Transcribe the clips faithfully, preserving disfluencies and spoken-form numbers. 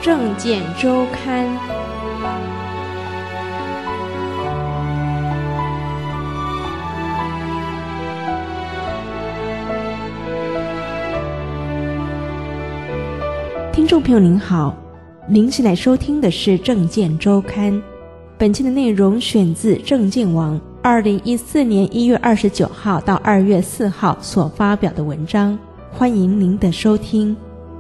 政见周刊。听众朋友您好，您现在收听的是政见周刊，本期的内容选自政见网二零一四年一月二十九号到二月四号所发表的文章，欢迎您的收听。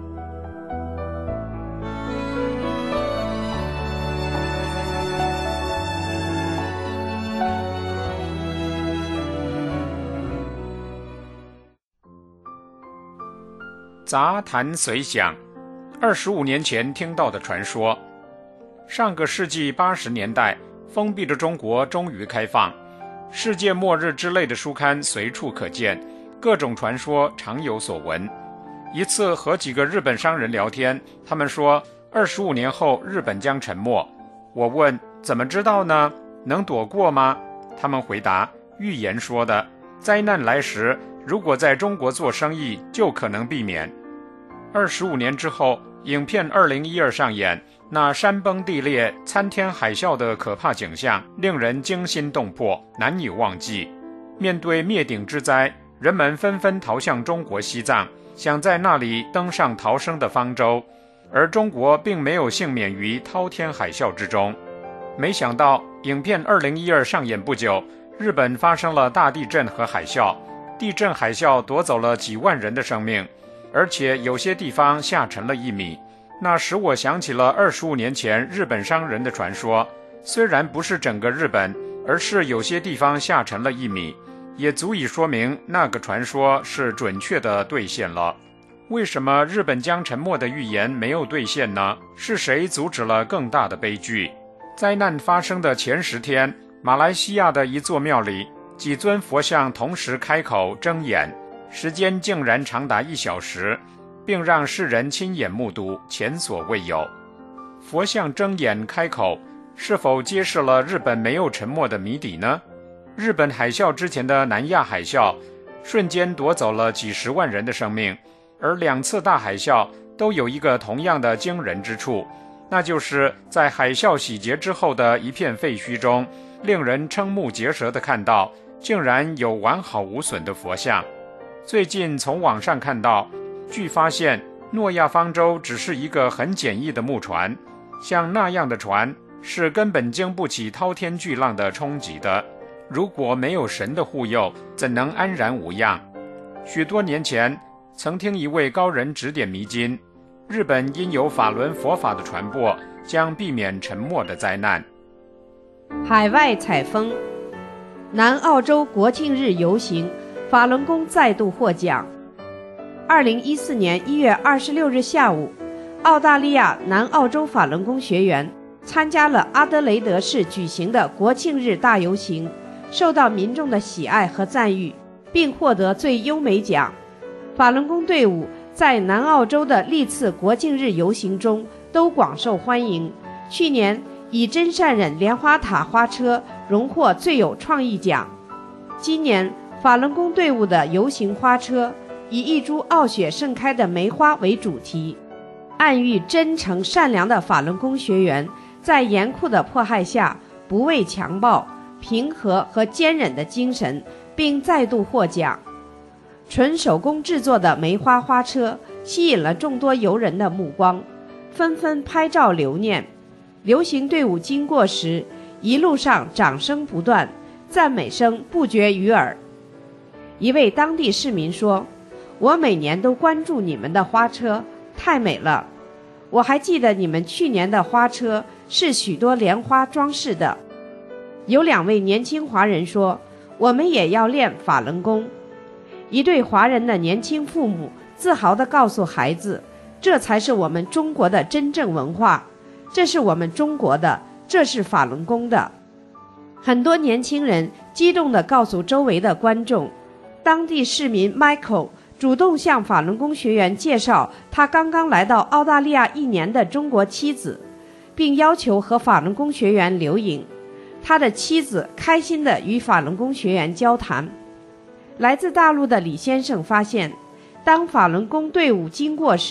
杂谈随想，二十五年前听到的传说。上个世纪八十年代，封闭的中国终于开放，世界末日之类的书刊随处可见，各种传说常有所闻。一次和几个日本商人聊天，他们说二十五年后日本将沉没。我问怎么知道呢？能躲过吗？他们回答预言说的，灾难来时如果在中国做生意就可能避免。二十五年之后，影片二零一二上演，那山崩地裂、参天海啸的可怕景象令人惊心动魄，难以忘记。面对灭顶之灾，人们纷纷逃向中国西藏，想在那里登上逃生的方舟，而中国并没有幸免于滔天海啸之中。没想到影片二零一二上演不久，日本发生了大地震和海啸，地震海啸夺走了几万人的生命，而且有些地方下沉了一米。那使我想起了二十五年前日本商人的传说，虽然不是整个日本，而是有些地方下沉了一米，也足以说明那个传说是准确的兑现了。为什么日本将沉没的预言没有兑现呢？是谁阻止了更大的悲剧？灾难发生的前十天，马来西亚的一座庙里，几尊佛像同时开口睁眼，时间竟然长达一小时，并让世人亲眼目睹，前所未有。佛像睁眼开口，是否揭示了日本没有沉没的谜底呢？日本海啸之前的南亚海啸，瞬间夺走了几十万人的生命，而两次大海啸都有一个同样的惊人之处，那就是在海啸洗劫之后的一片废墟中，令人瞠目结舌地看到，竟然有完好无损的佛像。最近从网上看到，据发现诺亚方舟只是一个很简易的木船，像那样的船是根本经不起滔天巨浪的冲击的，如果没有神的护佑，怎能安然无恙？许多年前曾听一位高人指点迷津，日本因有法轮佛法的传播，将避免沉没的灾难。 海外采风，南澳洲国庆日游行，法轮功再度获奖。二零一四年一月二十六日下午，澳大利亚南澳洲法轮功学员参加了阿德雷德市举行的国庆日大游行，受到民众的喜爱和赞誉，并获得最优美奖。法轮功队伍在南澳洲的历次国庆日游行中都广受欢迎，去年以真善忍莲花塔花车荣获最有创意奖。今年法轮功队伍的游行花车以一株傲雪盛开的梅花为主题，暗喻真诚善良的法轮功学员在严酷的迫害下不畏强暴、平和和坚忍的精神，并再度获奖。纯手工制作的梅花花车吸引了众多游人的目光，纷纷拍照留念。游行队伍经过时，一路上掌声不断，赞美声不绝于耳。一位当地市民说，我每年都关注你们的花车，太美了。我还记得你们去年的花车是许多莲花装饰的。有两位年轻华人说，我们也要练法轮功。一对华人的年轻父母自豪地告诉孩子，这才是我们中国的真正文化，这是我们中国的，这是法轮功的。很多年轻人激动地告诉周围的观众，当地市民 Michael 主动向法轮功学员介绍他刚刚来到澳大利亚一年的中国妻子，并要求和法轮功学员留影。他的妻子开心地与法轮功学员交谈。来自大陆的李先生发现，当法轮功队伍经过时，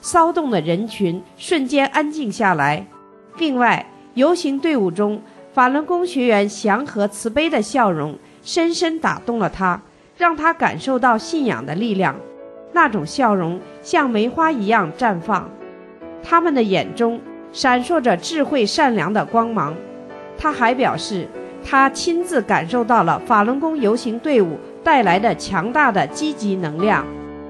骚动的人群瞬间安静下来。另外，游行队伍中法轮功学员祥和慈悲的笑容深深打动了他，让他感受到信仰的力量。那种笑容像梅花一样绽放，他们的眼中闪烁着智慧善良的光芒。他还表示，他亲自感受到了法轮功游行队伍带来的强大的积极能量。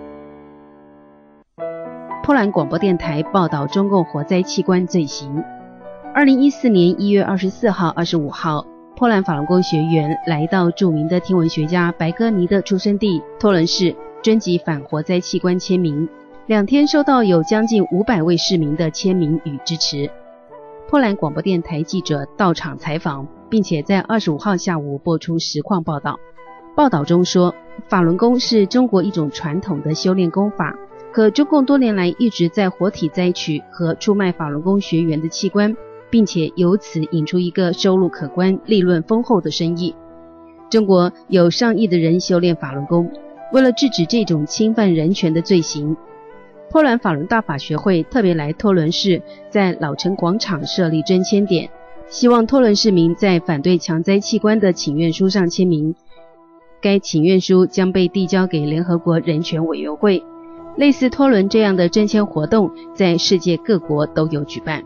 波兰广播电台报道中共火灾器官罪行。二零一四年一月二十四号、二十五号，波兰法轮功学员来到著名的天文学家白戈尼的出生地托伦市，征集反火灾器官签名。两天收到有将近五百位市民的签名与支持。波兰广播电台记者到场采访，并且在二十五号下午播出实况报道。报道中说，法轮功是中国一种传统的修炼功法，可中共多年来一直在活体摘取和出卖法轮功学员的器官，并且由此引出一个收入可观、利润丰厚的生意。中国有上亿的人修炼法轮功，为了制止这种侵犯人权的罪行，波兰法轮大法学会特别来托伦市，在老城广场设立捐签点，希望托伦市民在反对强摘器官的请愿书上签名。该请愿书将被递交给联合国人权委员会。类似托伦这样的征签活动在世界各国都有举办。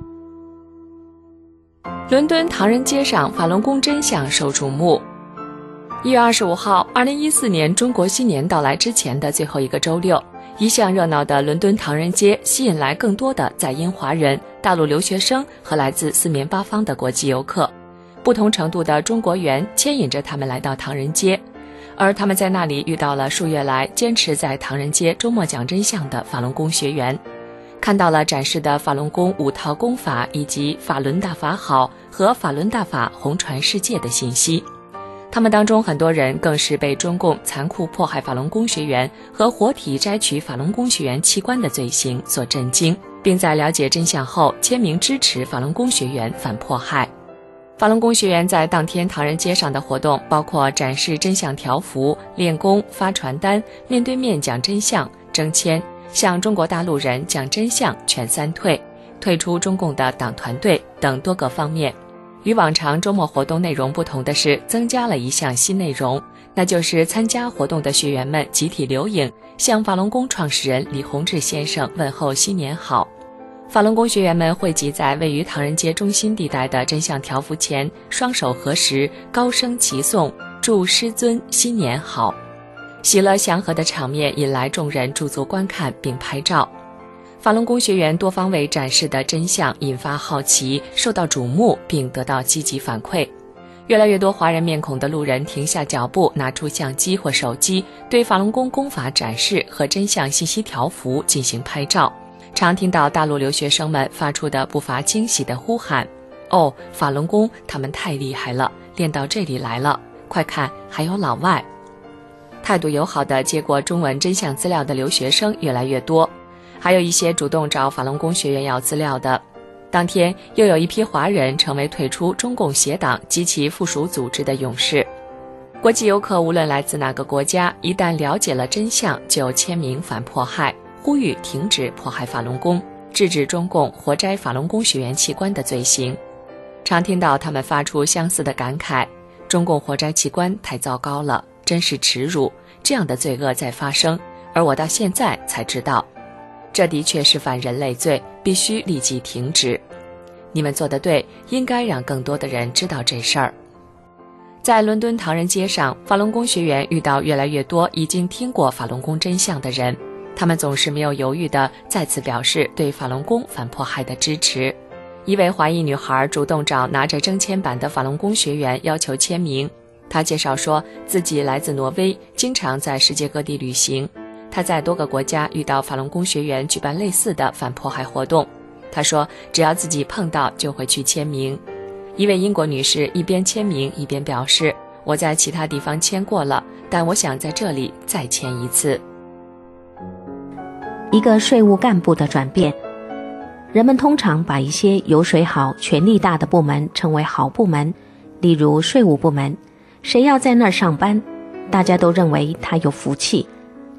伦敦唐人街上法轮功真相受瞩目。一月二十五号，二零一四年中国新年到来之前的最后一个周六，一向热闹的伦敦唐人街吸引来更多的在英华人、大陆留学生和来自四面八方的国际游客。不同程度的中国缘牵引着他们来到唐人街，而他们在那里遇到了数月来坚持在唐人街周末讲真相的法轮功学员，看到了展示的法轮功五套功法以及法轮大法好和法轮大法红传世界的信息。他们当中很多人更是被中共残酷迫害法轮功学员和活体摘取法轮功学员器官的罪行所震惊，并在了解真相后签名支持法轮功学员反迫害。法轮功学员在当天唐人街上的活动包括展示真相条幅、练功、发传单、面对面讲真相、征签、向中国大陆人讲真相、劝三退、退出中共的党团队等多个方面。与往常周末活动内容不同的是，增加了一项新内容，那就是参加活动的学员们集体留影，向法轮功创始人李洪志先生问候新年好。法轮功学员们汇集在位于唐人街中心地带的真相条幅前，双手合十，高声齐颂，祝师尊新年好。喜乐祥和的场面引来众人驻足观看并拍照。法轮功学员多方位展示的真相引发好奇，受到瞩目并得到积极反馈。越来越多华人面孔的路人停下脚步，拿出相机或手机，对法轮功功法展示和真相信息条幅进行拍照。常听到大陆留学生们发出的不乏惊喜的呼喊：哦，法轮功他们太厉害了，练到这里来了，快看还有老外。态度友好的接过中文真相资料的留学生越来越多，还有一些主动找法轮功学员要资料的。当天又有一批华人成为退出中共邪党及其附属组织的勇士。国际游客无论来自哪个国家，一旦了解了真相，就签名反迫害，呼吁停止迫害法轮功，制止中共活摘法轮功学员器官的罪行。常听到他们发出相似的感慨：中共活摘器官太糟糕了，真是耻辱，这样的罪恶在发生，而我到现在才知道，这的确是犯人类罪，必须立即停止。你们做得对，应该让更多的人知道这事儿。在伦敦唐人街上，法轮功学员遇到越来越多已经听过法轮功真相的人，他们总是没有犹豫地再次表示对法轮功反迫害的支持。一位华裔女孩主动找拿着征签板的法轮功学员要求签名。她介绍说自己来自挪威，经常在世界各地旅行。她在多个国家遇到法轮功学员举办类似的反迫害活动。她说只要自己碰到就会去签名。一位英国女士一边签名一边表示，我在其他地方签过了，但我想在这里再签一次。 一个税务干部的转变。人们通常把一些油水好、权力大的部门称为好部门，例如税务部门。谁要在那儿上班，大家都认为他有福气。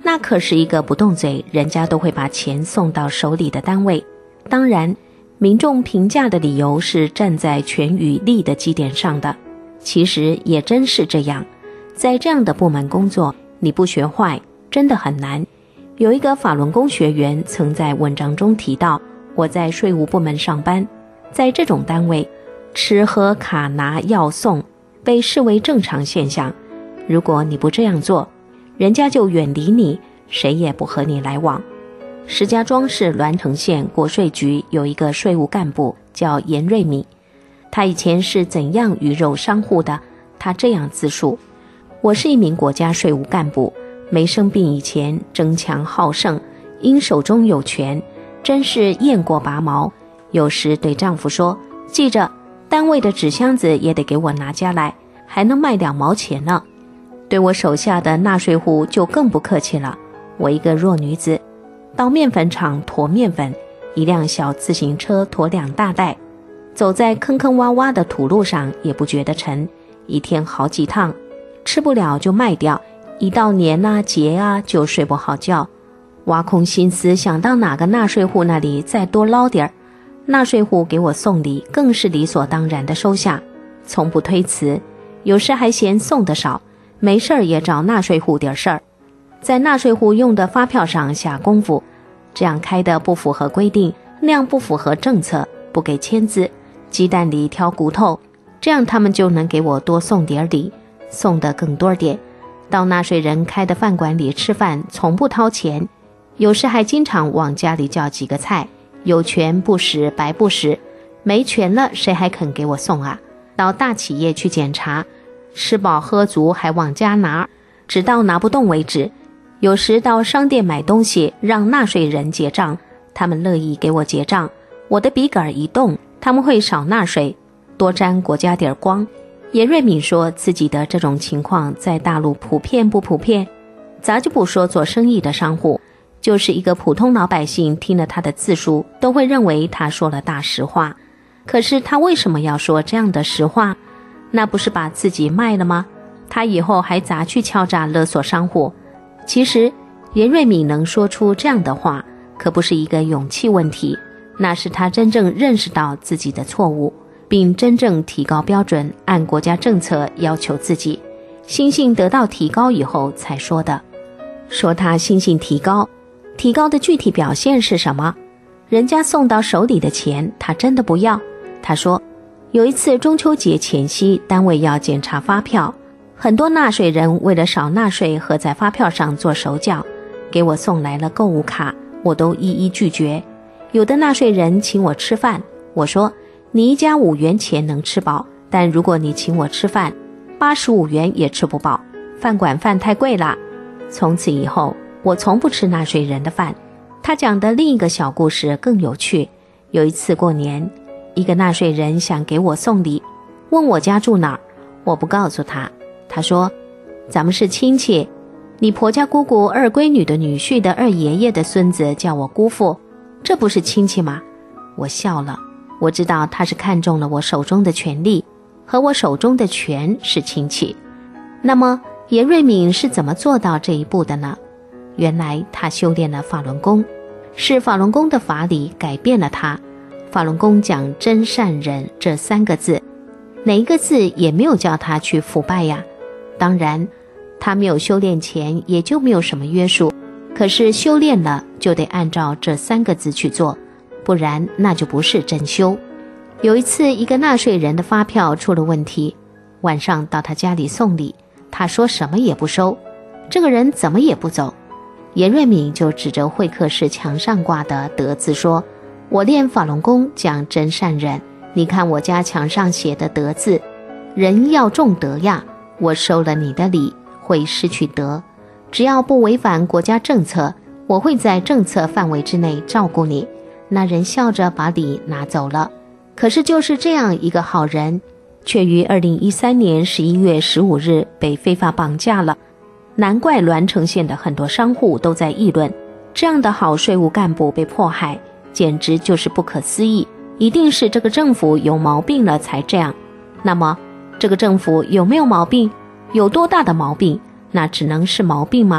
那可是一个不动嘴，人家都会把钱送到手里的单位。当然，民众评价的理由是站在权与利的基点上的，其实也真是这样。在这样的部门工作，你不学坏真的很难。有一个法轮功学员曾在文章中提到，我在税务部门上班，在这种单位，吃喝卡拿要送被视为正常现象，如果你不这样做，人家就远离你，谁也不和你来往。石家庄市栾城县国税局有一个税务干部叫严瑞敏，他以前是怎样鱼肉商户的？他这样自述：我是一名国家税务干部，没生病以前争强好胜，因手中有权，真是雁过拔毛。有时对丈夫说，记着单位的纸箱子也得给我拿家来，还能卖两毛钱呢。对我手下的纳税户就更不客气了，我一个弱女子，到面粉厂驮面粉，一辆小自行车驮两大袋，走在坑坑洼洼的土路上也不觉得沉，一天好几趟，吃不了就卖掉，一到年啊节啊就睡不好觉，挖空心思想到哪个纳税户那里再多捞点儿，纳税户给我送礼更是理所当然的收下，从不推辞，有时还嫌送的少，没事儿也找纳税户点事儿，在纳税户用的发票上下功夫，这样开的不符合规定，那样不符合政策，不给签字，鸡蛋里挑骨头，这样他们就能给我多送点礼，送的更多点。到纳税人开的饭馆里吃饭，从不掏钱，有时还经常往家里叫几个菜，有权不使白不使，没权了谁还肯给我送啊？到大企业去检查，吃饱喝足还往家拿，直到拿不动为止。有时到商店买东西，让纳税人结账，他们乐意给我结账，我的笔杆一动，他们会少纳税，多沾国家点光。严瑞敏说自己的这种情况在大陆普遍不普遍？咱就不说做生意的商户，就是一个普通老百姓听了他的自述，都会认为他说了大实话。可是他为什么要说这样的实话？那不是把自己卖了吗？他以后还咋去敲诈勒索商户？其实严瑞敏能说出这样的话，可不是一个勇气问题，那是他真正认识到自己的错误，并真正提高标准，按国家政策要求自己，心性得到提高以后才说的。说他心性提高，提高的具体表现是什么？人家送到手里的钱他真的不要。他说有一次中秋节前夕，单位要检查发票，很多纳税人为了少纳税和在发票上做手脚，给我送来了购物卡，我都一一拒绝。有的纳税人请我吃饭，我说你一家五元钱能吃饱，但如果你请我吃饭，八十五元也吃不饱，饭馆饭太贵了。从此以后，我从不吃纳税人的饭。他讲的另一个小故事更有趣。有一次过年，一个纳税人想给我送礼，问我家住哪儿，我不告诉他。他说咱们是亲戚，你婆家姑姑二闺女的女婿的二爷爷的孙子叫我姑父，这不是亲戚吗？我笑了，我知道他是看中了我手中的权力，和我手中的权是亲戚。那么严瑞敏是怎么做到这一步的呢？原来他修炼了法轮功，是法轮功的法理改变了他。法轮功讲真善忍这三个字，哪一个字也没有叫他去腐败呀。当然他没有修炼前也就没有什么约束，可是修炼了就得按照这三个字去做，不然那就不是真修。有一次一个纳税人的发票出了问题，晚上到他家里送礼，他说什么也不收，这个人怎么也不走。严瑞敏就指着会客室墙上挂的德字说，我练法轮功讲真善忍，你看我家墙上写的德字，人要重德呀，我收了你的礼会失去德，只要不违反国家政策，我会在政策范围之内照顾你。那人笑着把礼拿走了。可是就是这样一个好人，却于二零一三年十一月十五日被非法绑架了。难怪栾城县的很多商户都在议论，这样的好税务干部被迫害，简直就是不可思议，一定是这个政府有毛病了才这样。那么这个政府有没有毛病？有多大的毛病？那只能是毛病吗？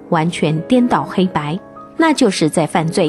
完全颠倒黑白，那就是在犯罪。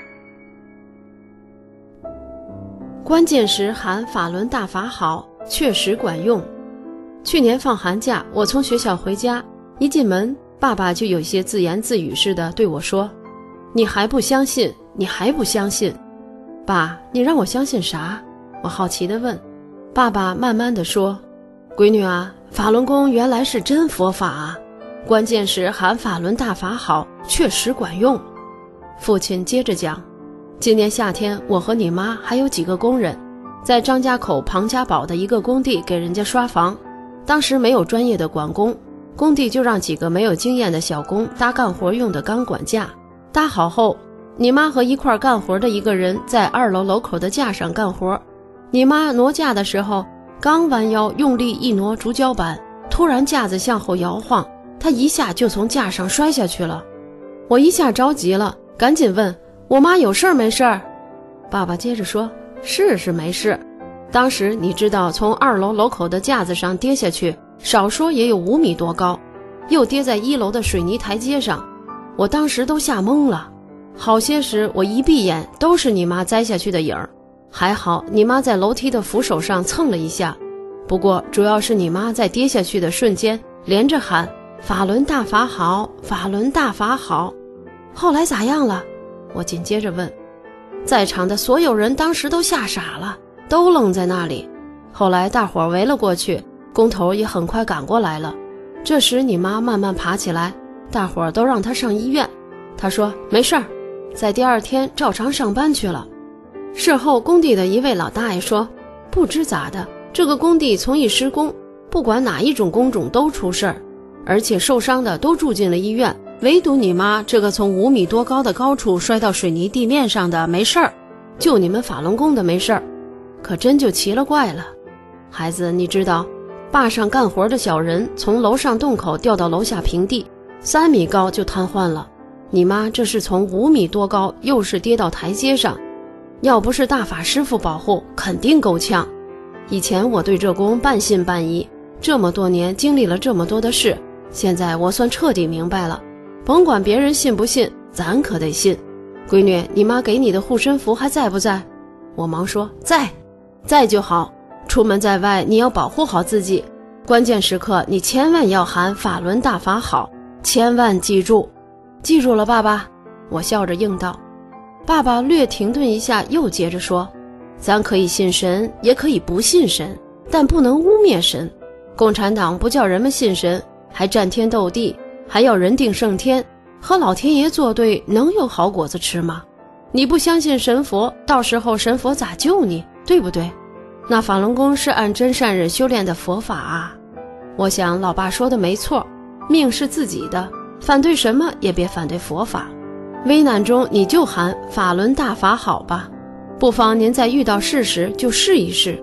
关键时喊法轮大法好，确实管用。去年放寒假，我从学校回家，一进门，爸爸就有些自言自语似的对我说：“你还不相信？你还不相信？”爸，你让我相信啥？我好奇地问。爸爸慢慢地说：“闺女啊，法轮功原来是真佛法啊，关键是喊法轮大法好，确实管用。”父亲接着讲，今年夏天，我和你妈还有几个工人，在张家口庞家堡的一个工地给人家刷房。当时没有专业的管工，工地就让几个没有经验的小工搭干活用的钢管架。搭好后，你妈和一块干活的一个人在二楼楼口的架上干活。你妈挪架的时候，刚弯腰用力一挪竹胶板，突然架子向后摇晃，她一下就从架上摔下去了。我一下着急了，赶紧问我妈有事儿没事儿。爸爸接着说，是是没事。当时你知道从二楼楼口的架子上跌下去，少说也有五米多高，又跌在一楼的水泥台阶上，我当时都吓懵了。好些时我一闭眼都是你妈栽下去的影儿，还好你妈在楼梯的扶手上蹭了一下，不过主要是你妈在跌下去的瞬间连着喊法轮大法好，法轮大法好。后来咋样了？我紧接着问。在场的所有人当时都吓傻了，都愣在那里。后来大伙围了过去，工头也很快赶过来了。这时你妈慢慢爬起来，大伙都让她上医院。她说没事儿，在第二天照常上班去了。事后工地的一位老大爷说，不知咋的，这个工地从一施工，不管哪一种工种都出事儿，而且受伤的都住进了医院，唯独你妈这个从五米多高的高处摔到水泥地面上的没事儿，就你们法轮功的没事儿。可真就奇了怪了。孩子，你知道坝上干活的小人从楼上洞口掉到楼下平地，三米高就瘫痪了。你妈这是从五米多高，又是跌到台阶上，要不是大法师傅保护，肯定够呛。以前我对这功半信半疑，这么多年经历了这么多的事，现在我算彻底明白了，甭管别人信不信，咱可得信。闺女，你妈给你的护身符还在不在？我忙说在，在就好。出门在外你要保护好自己，关键时刻你千万要喊法轮大法好，千万记住。记住了爸爸，我笑着应道。爸爸略停顿一下，又接着说，咱可以信神，也可以不信神，但不能污蔑神。共产党不叫人们信神，还战天斗地，还要人定胜天，和老天爷作对，能有好果子吃吗？你不相信神佛，到时候神佛咋救你，对不对？那法轮功是按真善忍修炼的佛法啊。我想老爸说的没错，命是自己的，反对什么也别反对佛法。危难中你就喊法轮大法好吧，不妨您在遇到事时就试一试。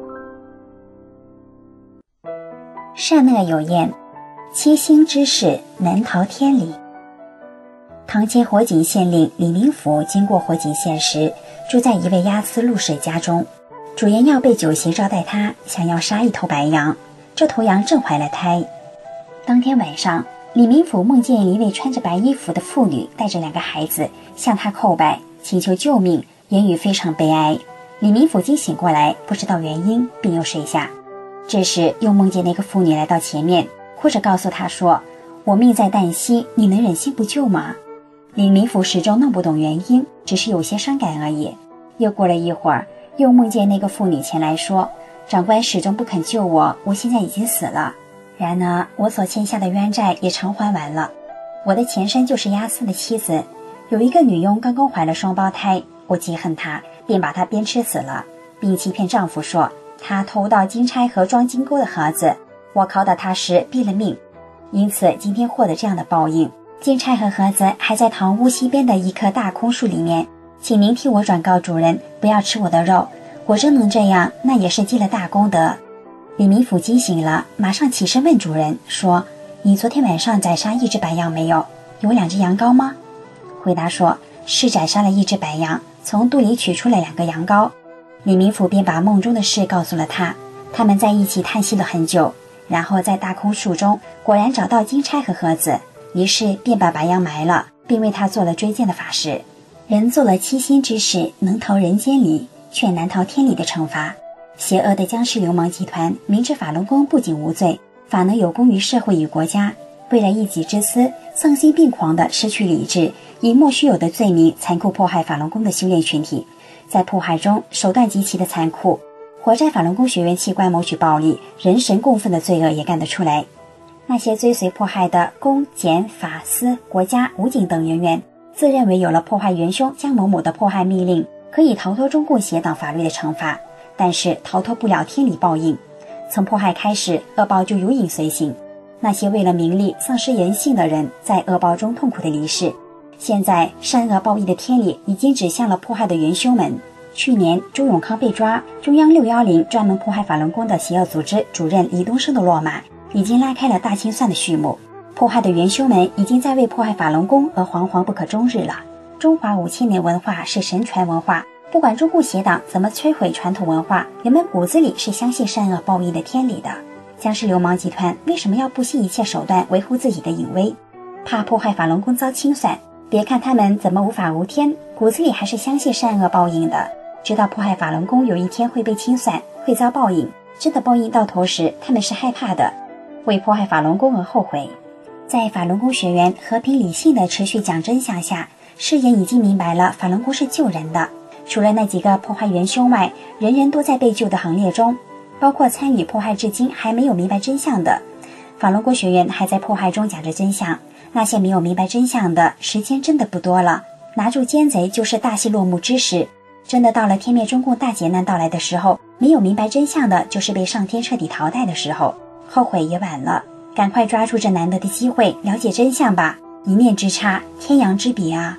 善恶有言，七星之事难逃天理。唐前火井县令李明甫经过火井县时，住在一位押司陆氏家中，主人要备酒席招待他，想要杀一头白羊，这头羊正怀了胎。当天晚上，李明甫梦见一位穿着白衣服的妇女带着两个孩子向他叩拜，请求救命，言语非常悲哀。李明甫惊醒过来，不知道原因，并又睡下。这时又梦见那个妇女来到前面，哭着告诉他说，我命在旦夕，你能忍心不救吗？李明甫始终弄不懂原因，只是有些伤感而已。又过了一会儿，又梦见那个妇女前来说，长官始终不肯救我，我现在已经死了。然而我所欠下的冤债也偿还完了。我的前身就是押司的妻子，有一个女佣刚刚怀了双胞胎，我记恨她，便把她鞭笞死了，并欺骗丈夫说她偷盗金钗和装金钩的盒子，我拷打她时毙了命，因此今天获得这样的报应。金钗和盒子还在堂屋西边的一棵大空树里面，请您替我转告主人，不要吃我的肉，我真能这样，那也是积了大功德。李明甫惊醒了，马上起身问主人说，你昨天晚上宰杀一只白羊没有？有两只羊羔吗？回答说，是宰杀了一只白羊，从肚里取出了两个羊羔。李明甫便把梦中的事告诉了他，他们在一起叹息了很久，然后在大空树中果然找到金钗和盒子， 于是便把白羊埋了，并为他做了追荐的法事。人做了七心之事，能逃人间离，却难逃天理的惩罚。邪恶的僵尸流氓集团明知法轮功不仅无罪，反能有功于社会与国家，为了一己之私，丧心病狂地失去理智，以莫须有的罪名残酷迫害法轮功的修炼群体。在迫害中手段极其的残酷，活摘法轮功学员器官谋取暴利，人神共愤的罪恶也干得出来。那些追随迫害的公检法司国家武警等人员，自认为有了迫害元凶江某某的迫害密令，可以逃脱中共邪党法律的惩罚，但是逃脱不了天理报应。从迫害开始，恶报就如影随形。那些为了名利丧失人性的人，在恶报中痛苦的离世。现在善恶报应的天理已经指向了迫害的元凶们。去年周永康被抓，中央六一零专门迫害法轮功的邪恶组织主任李东升的落马，已经拉开了大清算的序幕。迫害的元凶们已经在为迫害法轮功而惶惶不可终日了。中华五千年文化是神传文化，不管中共邪党怎么摧毁传统文化，人们骨子里是相信善恶报应的天理的。僵尸流氓集团为什么要不惜一切手段维护自己的隐威？怕迫害法轮功遭清算。别看他们怎么无法无天，骨子里还是相信善恶报应的，知道迫害法轮功有一天会被清算，会遭报应。真的报应到头时，他们是害怕的，为迫害法轮功而后悔。在法轮功学员和平理性的持续讲真相下，世人已经明白了法轮功是救人的。除了那几个迫害元凶外，人人都在被救的行列中，包括参与迫害至今还没有明白真相的。法轮功学员还在迫害中讲着真相，那些没有明白真相的，时间真的不多了。拿住奸贼就是大戏落幕之时，真的到了天灭中共大劫难到来的时候，没有明白真相的，就是被上天彻底淘汰的时候，后悔也晚了。赶快抓住这难得的机会，了解真相吧，一念之差，天壤之别啊！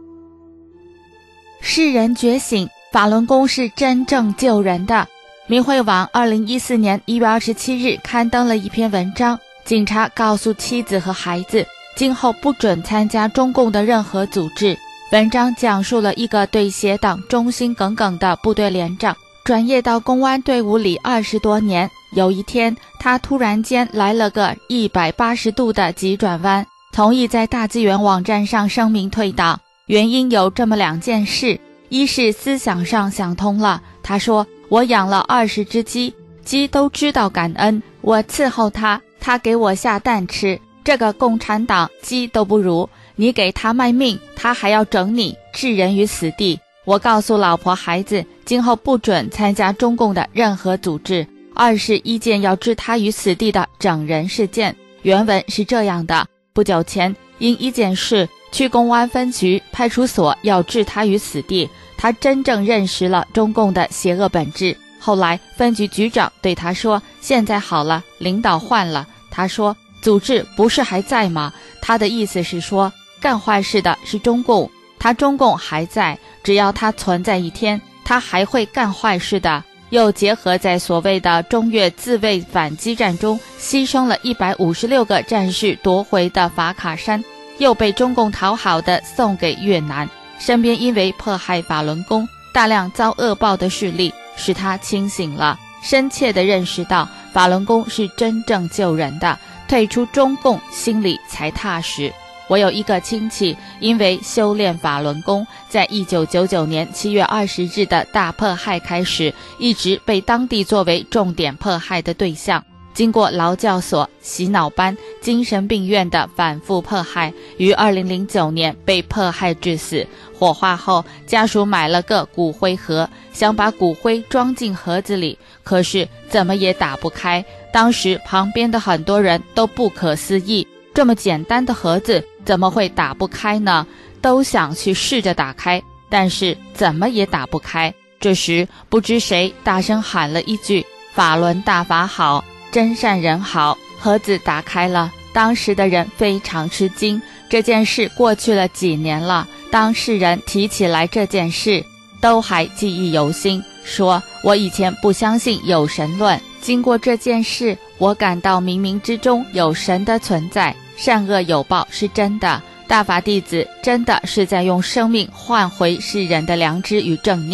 世人觉醒，法轮功是真正救人的。明慧网二零一四年一月二十七日刊登了一篇文章，警察告诉妻子和孩子，今后不准参加中共的任何组织。文章讲述了一个对邪党忠心耿耿的部队连长，转业到公安队伍里二十多年，有一天他突然间来了个一百八十度的急转弯，同意在大资源网站上声明退党。原因有这么两件事，一是思想上想通了，他说，我养了二十只鸡，鸡都知道感恩，我伺候它，它给我下蛋吃，这个共产党鸡都不如，你给他卖命，他还要整你，置人于死地。我告诉老婆孩子，今后不准参加中共的任何组织。二是一件要置他于死地的整人事件。原文是这样的，不久前因一件事去公安分局派出所要置他于死地，他真正认识了中共的邪恶本质。后来分局局长对他说，现在好了，领导换了。他说，组织不是还在吗？他的意思是说，干坏事的是中共，他中共还在，只要他存在一天，他还会干坏事的。又结合在所谓的中越自卫反击战中牺牲了一百五十六个战士夺回的法卡山，又被中共讨好的送给越南。身边因为迫害法轮功大量遭恶报的事例，使他清醒了，深切地认识到法轮功是真正救人的，退出中共心里才踏实。我有一个亲戚，因为修炼法轮功，在一九九九年七月二十日的大迫害开始，一直被当地作为重点迫害的对象。经过劳教所、洗脑班、精神病院的反复迫害，于二零零九年被迫害致死。火化后，家属买了个骨灰盒，想把骨灰装进盒子里，可是怎么也打不开。当时旁边的很多人都不可思议，这么简单的盒子怎么会打不开呢？都想去试着打开，但是怎么也打不开。这时不知谁大声喊了一句，法轮大法好，真善人好。盒子打开了，当时的人非常吃惊。这件事过去了几年了，当事人提起来这件事都还记忆犹新，说我以前不相信有神论，经过这件事，我感到冥冥之中有神的存在，善恶有报是真的，大法弟子真的是在用生命换回世人的良知与正念。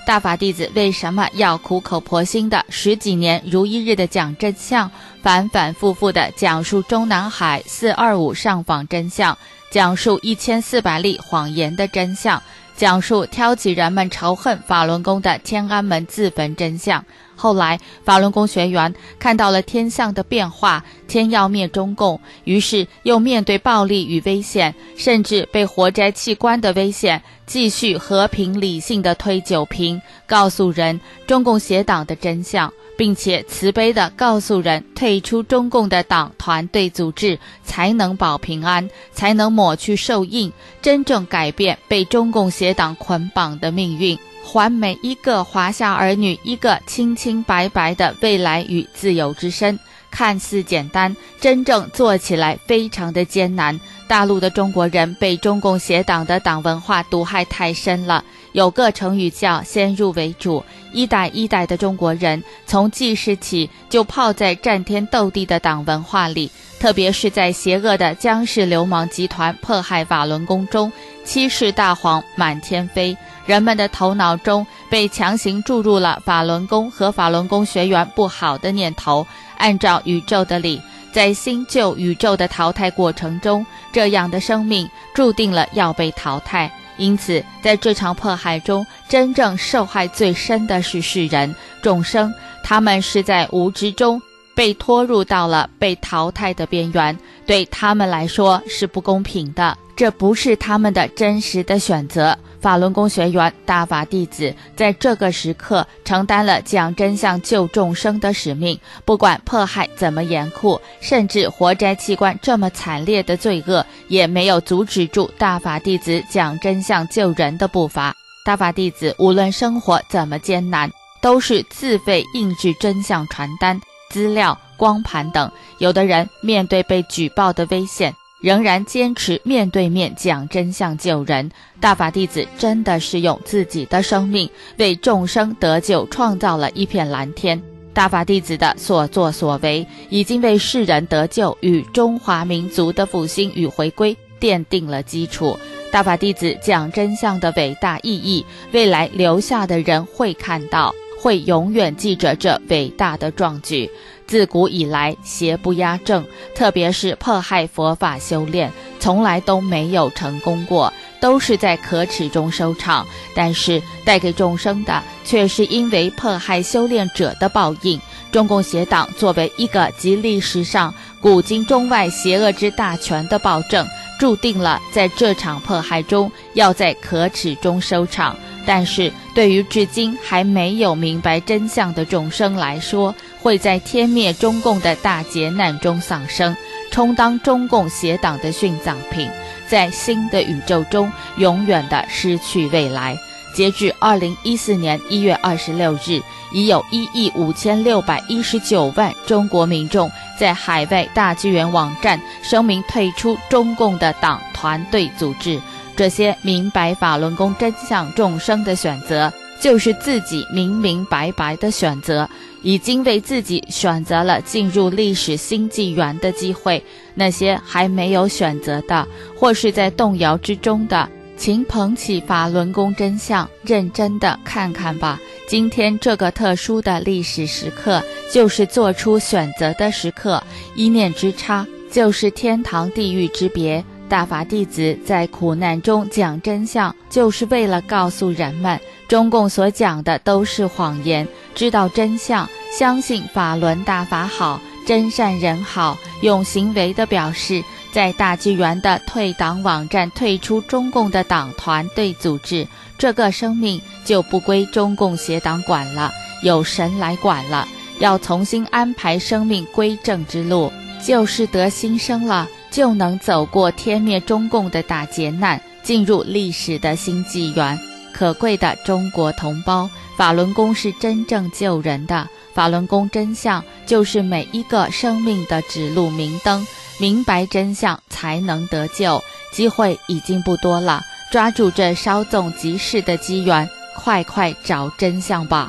大法弟子为什么要苦口婆心的十几年如一日的讲真相，反反复复的讲述中南海四二五上访真相，讲述一千四百例谎言的真相，讲述挑起人们仇恨法轮功的天安门自焚真相。后来法轮功学员看到了天象的变化，天要灭中共，于是又面对暴力与危险，甚至被活摘器官的危险，继续和平理性的推酒瓶，告诉人中共邪党的真相，并且慈悲地告诉人退出中共的党团队组织才能保平安，才能抹去受印，真正改变被中共邪党捆绑的命运，还每一个华夏儿女一个清清白白的未来与自由之身。看似简单，真正做起来非常的艰难。大陆的中国人被中共邪党的党文化毒害太深了，有个成语叫先入为主，一代一代的中国人从记事起就泡在战天斗地的党文化里，特别是在邪恶的江氏流氓集团迫害法轮功中，欺世大谎满天飞，人们的头脑中被强行注入了法轮功和法轮功学员不好的念头。按照宇宙的理，在新旧宇宙的淘汰过程中，这样的生命注定了要被淘汰。因此在这场迫害中，真正受害最深的是世人众生，他们是在无知中被拖入到了被淘汰的边缘，对他们来说是不公平的，这不是他们的真实的选择。法轮功学员大法弟子在这个时刻承担了讲真相救众生的使命，不管迫害怎么严酷，甚至活摘器官这么惨烈的罪恶，也没有阻止住大法弟子讲真相救人的步伐。大法弟子无论生活怎么艰难，都是自费印制真相传单、资料、光盘等。有的人面对被举报的危险，仍然坚持面对面讲真相救人。大法弟子真的是用自己的生命为众生得救创造了一片蓝天。大法弟子的所作所为已经为世人得救与中华民族的复兴与回归奠定了基础。大法弟子讲真相的伟大意义，未来留下的人会看到，会永远记着这伟大的壮举。自古以来邪不压正，特别是迫害佛法修炼，从来都没有成功过，都是在可耻中收场。但是带给众生的却是因为迫害修炼者的报应。中共邪党作为一个集历史上古今中外邪恶之大全的暴政，注定了在这场迫害中要在可耻中收场。但是对于至今还没有明白真相的众生来说，会在天灭中共的大劫难中丧生，充当中共邪党的殉葬品，在新的宇宙中永远的失去未来。截至二零一四年一月二十六日，已有一亿五千六百一十九万中国民众在海外大纪元网站声明退出中共的党团队组织。这些明白法轮功真相众生的选择，就是自己明明白白的选择，已经为自己选择了进入历史新纪元的机会。那些还没有选择的，或是在动摇之中的，请捧起法轮功真相，认真的看看吧。今天这个特殊的历史时刻，就是做出选择的时刻，一念之差，就是天堂地狱之别。大法弟子在苦难中讲真相，就是为了告诉人们，中共所讲的都是谎言。知道真相，相信法轮大法好，真善人好，用行为的表示，在大纪元的退党网站退出中共的党团队组织，这个生命就不归中共邪党管了，有神来管了。要重新安排生命归正之路，就是得新生了，就能走过天灭中共的大劫难，进入历史的新纪元。可贵的中国同胞，法轮功是真正救人的，法轮功真相就是每一个生命的指路明灯，明白真相才能得救。机会已经不多了，抓住这稍纵即逝的机缘，快快找真相吧。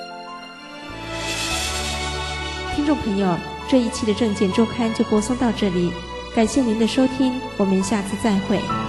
听众朋友，这一期的证件周刊就播送到这里，感谢您的收听，我们下次再会。